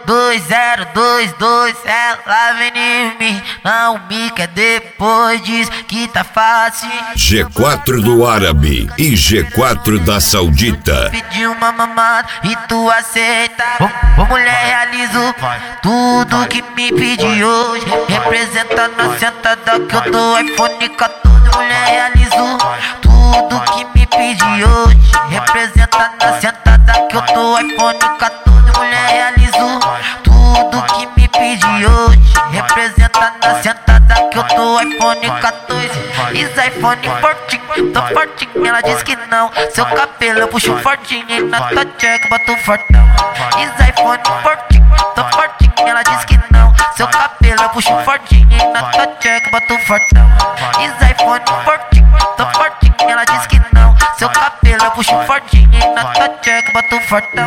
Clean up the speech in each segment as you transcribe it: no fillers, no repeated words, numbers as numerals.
2022, ela vem em mim, não me quer depois diz que tá fácil. G4 do Árabe e G4 da Saudita. Pedi uma mamada e tu aceita. Ô mulher, realizo tudo que me pedi hoje. Representa na sentada que eu dou iPhone 14. Mulher, realizo tudo que me pedi hoje. Representa na sentada que eu dou iPhone 14. Mulher, realizo tudo que me pedi hoje. Representa na sentada que eu dou iPhone 14. Is iPhone fortinho, tô fortinho. Ela diz que não. Seu cabelo eu puxo fortinho e na tua check boto fortão. Is iPhone fortinho, tô fortinho. Ela diz que não. Seu cabelo eu puxo fortinho e na tua check boto fortão. Is iPhone fortinho, tô fortinho. Ela diz que não. Seu cabelo eu puxo fortinho e na tua check boto fortão.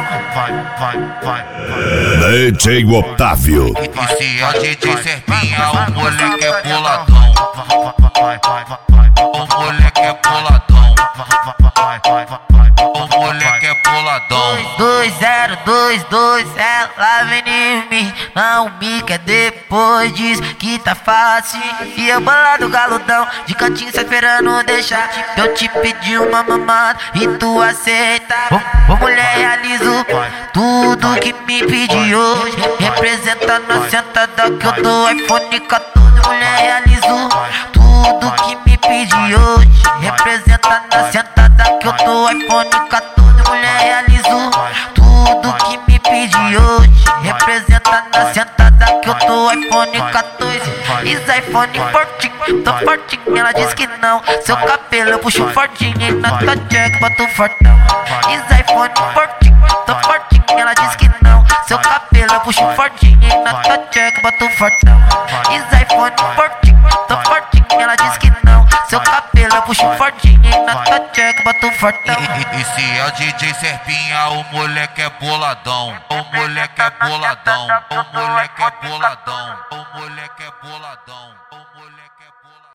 DJ Otávio. E se é DJ Serpinha, o moleque é boladão. O moleque é boladão. O moleque é boladão. 2022, ela vem em mim, não me quer depois diz que tá fácil. E eu bolado galudão, de cantinho só esperando deixar. Eu te pedi uma mamada e tu aceita. Ô mulher, realizo tudo que me pedi hoje. Representa na sentada que eu dou iPhone 14. Mulher, realizo tudo que me pedi hoje. Representa na sentada que eu dou iPhone 14. Mulher, realizo tudo que me pedi hoje. Representa na sentada que eu dou iPhone 14. Is iPhone fortinho, tô fortinho. Ela diz que não. Seu cabelo eu puxo fortinho e na tua check boto fortão. Is iPhone fortinho, tô fortinho. Ela diz que não. Seu cabelo eu puxo fortinho e na tua check boto fortão. Is iPhone fortinho, tô fortinho. Ela diz que não. Seu cabelo eu puxo fortinho e na tua check boto fortão. E se é DJ Serpinha, o moleque é boladão. O moleque é boladão. O moleque é boladão. O moleque é boladão. O moleque é boladão.